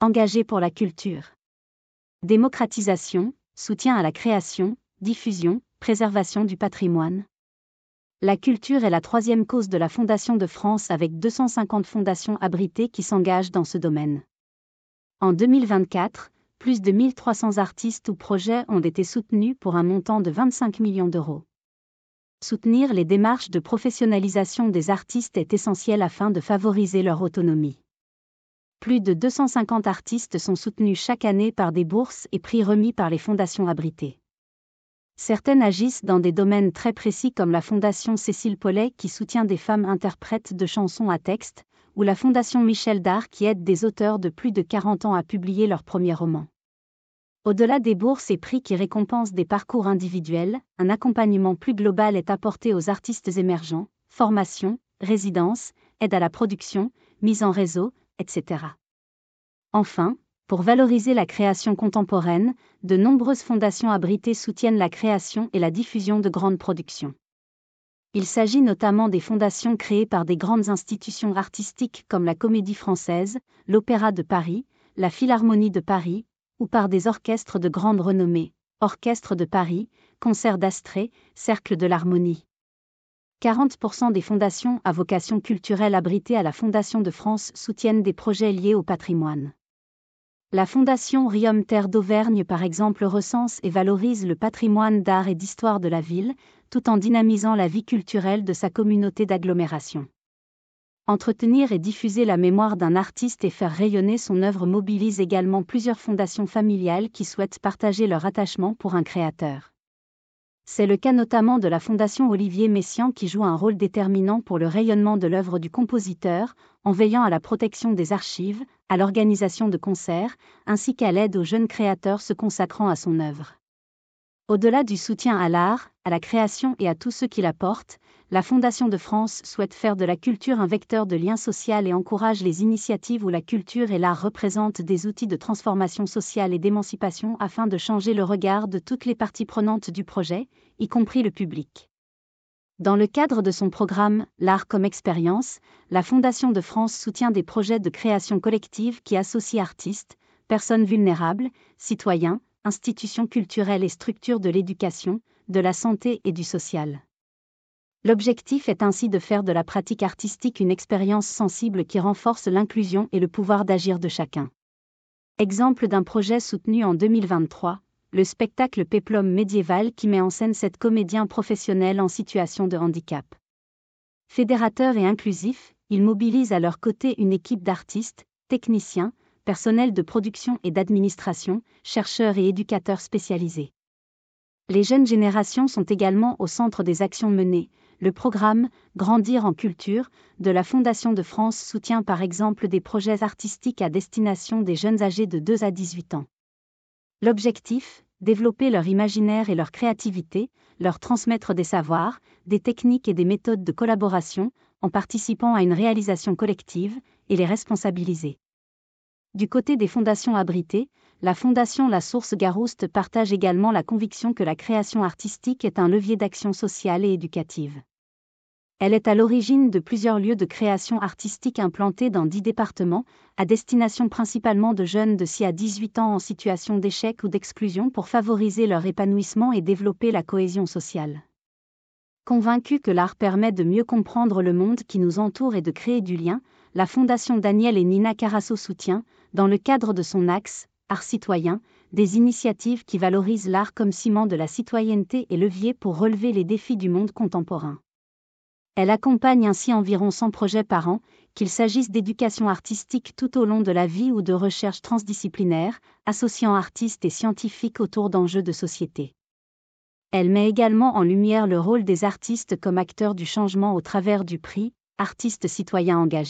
Engagé pour la culture. Démocratisation, soutien à la création, diffusion, préservation du patrimoine. La culture est la troisième cause de la Fondation de France avec 250 fondations abritées qui s'engagent dans ce domaine. En 2024, plus de 1300 artistes ou projets ont été soutenus pour un montant de 25 millions d'euros. Soutenir les démarches de professionnalisation des artistes est essentiel afin de favoriser leur autonomie. Plus de 250 artistes sont soutenus chaque année par des bourses et prix remis par les fondations abritées. Certaines agissent dans des domaines très précis comme la Fondation Cécile Paulet qui soutient des femmes interprètes de chansons à texte, ou la Fondation Michel Dard qui aide des auteurs de plus de 40 ans à publier leur premier roman. Au-delà des bourses et prix qui récompensent des parcours individuels, un accompagnement plus global est apporté aux artistes émergents, formation, résidence, aide à la production, mise en réseau, etc. Enfin, pour valoriser la création contemporaine, de nombreuses fondations abritées soutiennent la création et la diffusion de grandes productions. Il s'agit notamment des fondations créées par des grandes institutions artistiques comme la Comédie Française, l'Opéra de Paris, la Philharmonie de Paris, ou par des orchestres de grande renommée, Orchestre de Paris, Concert d'Astrée, Cercle de l'Harmonie. 40% des fondations à vocation culturelle abritées à la Fondation de France soutiennent des projets liés au patrimoine. La Fondation Riom Terre d'Auvergne par exemple recense et valorise le patrimoine d'art et d'histoire de la ville, tout en dynamisant la vie culturelle de sa communauté d'agglomération. Entretenir et diffuser la mémoire d'un artiste et faire rayonner son œuvre mobilise également plusieurs fondations familiales qui souhaitent partager leur attachement pour un créateur. C'est le cas notamment de la Fondation Olivier Messiaen qui joue un rôle déterminant pour le rayonnement de l'œuvre du compositeur, en veillant à la protection des archives, à l'organisation de concerts, ainsi qu'à l'aide aux jeunes créateurs se consacrant à son œuvre. Au-delà du soutien à l'art, à la création et à tous ceux qui la portent, la Fondation de France souhaite faire de la culture un vecteur de lien social et encourage les initiatives où la culture et l'art représentent des outils de transformation sociale et d'émancipation afin de changer le regard de toutes les parties prenantes du projet, y compris le public. Dans le cadre de son programme « L'art comme expérience », la Fondation de France soutient des projets de création collective qui associent artistes, personnes vulnérables, citoyens, institutions culturelles et structures de l'éducation, de la santé et du social. L'objectif est ainsi de faire de la pratique artistique une expérience sensible qui renforce l'inclusion et le pouvoir d'agir de chacun. Exemple d'un projet soutenu en 2023, le spectacle Péplum médiéval qui met en scène 7 comédiens professionnels en situation de handicap. Fédérateur et inclusif, il mobilise à leur côté une équipe d'artistes, techniciens, personnel de production et d'administration, chercheurs et éducateurs spécialisés. Les jeunes générations sont également au centre des actions menées. Le programme « Grandir en culture » de la Fondation de France soutient par exemple des projets artistiques à destination des jeunes âgés de 2 à 18 ans. L'objectif, développer leur imaginaire et leur créativité, leur transmettre des savoirs, des techniques et des méthodes de collaboration, en participant à une réalisation collective, et les responsabiliser. Du côté des fondations abritées, la Fondation La Source Garouste partage également la conviction que la création artistique est un levier d'action sociale et éducative. Elle est à l'origine de plusieurs lieux de création artistique implantés dans 10 départements, à destination principalement de jeunes de 6 à 18 ans en situation d'échec ou d'exclusion pour favoriser leur épanouissement et développer la cohésion sociale. Convaincue que l'art permet de mieux comprendre le monde qui nous entoure et de créer du lien, la Fondation Daniel et Nina Carasso soutient, dans le cadre de son axe « Art citoyen », des initiatives qui valorisent l'art comme ciment de la citoyenneté et levier pour relever les défis du monde contemporain. Elle accompagne ainsi environ 100 projets par an, qu'il s'agisse d'éducation artistique tout au long de la vie ou de recherche transdisciplinaire, associant artistes et scientifiques autour d'enjeux de société. Elle met également en lumière le rôle des artistes comme acteurs du changement au travers du prix « Artistes citoyens engagés ».